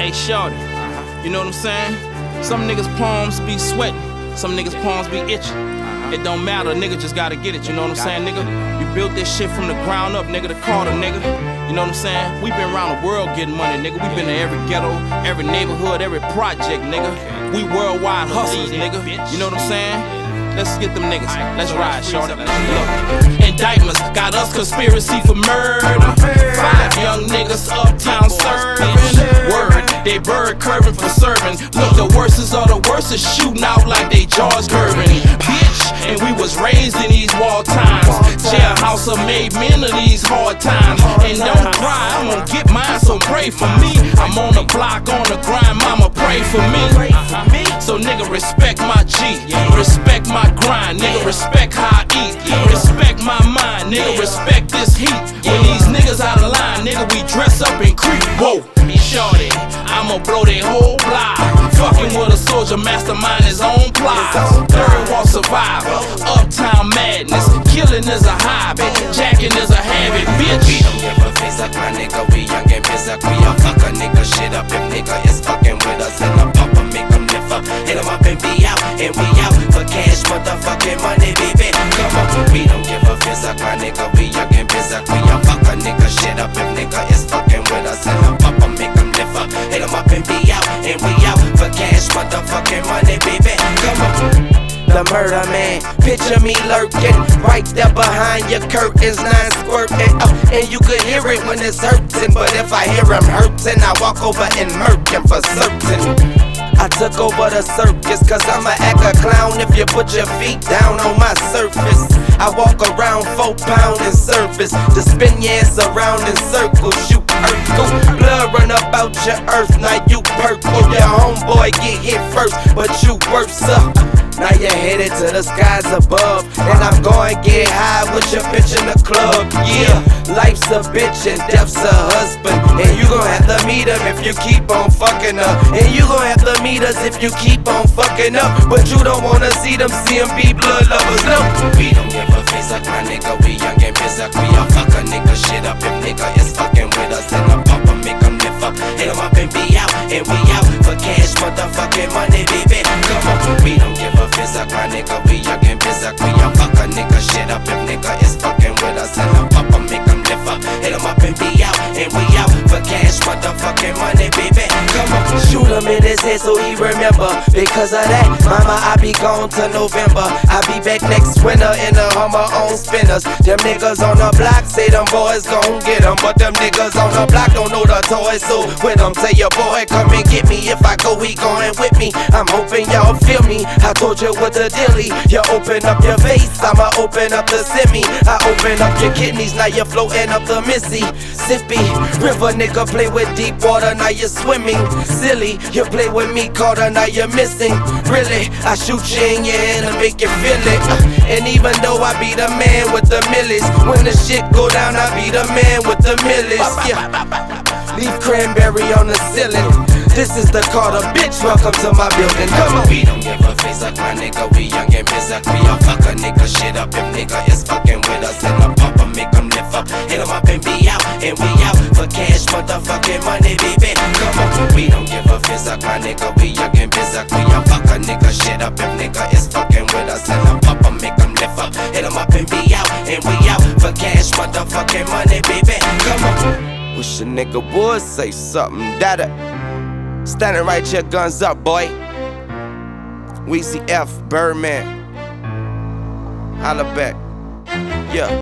Hey, shorty, you know what I'm saying? Some niggas' palms be sweating, some niggas' palms be itching. It don't matter, nigga just gotta get it, you know what I'm saying, nigga? You built this shit from the ground up, nigga, the Carter, nigga. You know what I'm saying? We been around the world getting money, nigga. We been to every ghetto, every neighborhood, every project, nigga. We worldwide hustlers, nigga. You know what I'm saying? Let's get them niggas. Let's ride, shorty. Look, indictments got us conspiracy for murder. 5 young niggas uptown serving. Word, they bird curving for serving. Look, the worstest of the worstest shooting out like they jaws curving. Bitch, and we was raised in these war times. Jailhouse made men of these hard times. And don't cry, I'm gonna get mine, so pray for me. I'm on the block, on the grind, mama pray for me. So nigga, respect my G, respect my grind, nigga, respect how I eat, respect my mind, nigga, respect this heat. When these niggas out of line, nigga, we dress up and creep. Whoa, shorty, I'ma blow they whole block. Fucking with a soldier, mastermind his own plot. Third wall survivor, uptown madness. Killing is a hobby, jacking is a habit, bitch. We don't give a face up, my nigga, we young and busy. We a fuck a nigga shit up if nigga is fucking with us. And a pumper make him lift up, hit him up and be out. And we out for cash, motherfucking money, baby. Come on, we don't give a face up, my nigga, we young and busy. We a fuck a nigga shit up if nigga is fucking with us. And a pumper make him lift up, hit him up and be out. And we out for cash, motherfucking money, baby. Come on. The murder man, picture me lurking right there behind your curtains, 9 squirting. And you could hear it when it's hurting, but if I hear him hurting, I walk over and murk him for certain. I took over the circus, cause I'ma act a clown if you put your feet down on my surface. I walk around 4 pound in surface, to spin your ass around in circles. You Urkel, blood run up out your earth, now you purple. Your homeboy get hit first, but you worse up. Now you're headed to the skies above, and I'm going get high with your bitch in the club. Yeah, life's a bitch and death's a husband, and you gon' have to meet him if you keep on fucking up. And you gon' have to meet us if you keep on fucking up. But you don't wanna see them be blood lovers, no. We don't give a face up, my nigga, we young and busy. We a fuck a nigga shit up if nigga is fucking with us. And a pumper make him lift up, hit him up and be out. And we out for cash, motherfucking money, baby. Come on, we don't give a face up, my nigga, we young and busy. We a fuck a nigga shit up if nigga is fucking with us. And a pumper make him lift up, hit him up and be out. And we out for cash, motherfucking money, baby. Come on, shoot him in his head so he remember. Because of that, mama, I be gone to November. I be back next winter in a Hummer on spinners. Them niggas on the block say them boys gon' get them, but them niggas on the block don't know the toys. So when them say your boy come and get me, if I go he going with me. I'm hoping y'all feel me. I told you what the dilly. You open up your face, I'ma open up the semi. I open up your kidneys, now you're floating up the Mississippi River. Nigga play with deep water, now you're swimming. Silly, you play with me, Carter, now you're missing. Really, I shoot you in your hand and make you feel it. And even though I be the man with the millies, when the shit go down, I be the man with the millies. Yeah. Leave cranberry on the ceiling. This is the Carter, bitch, welcome to my building. Come on. We don't give a face up, my nigga, we young and busy. We a fuck a nigga shit up if nigga is fucking with us. And a pumper make him lift up, hit him up and be out. And we out for cash, motherfucking money, baby. Come on, we don't give a face up, my nigga, we young and busy. We a fuck a nigga shit up if nigga is fucking with us. And a pumper make him lift up, hit him up and be out. And we out for cash, motherfucking money, baby. Come on. Wish a nigga would say something that standing right here, guns up, boy. Weezy F, Birdman. Holla back. Yeah.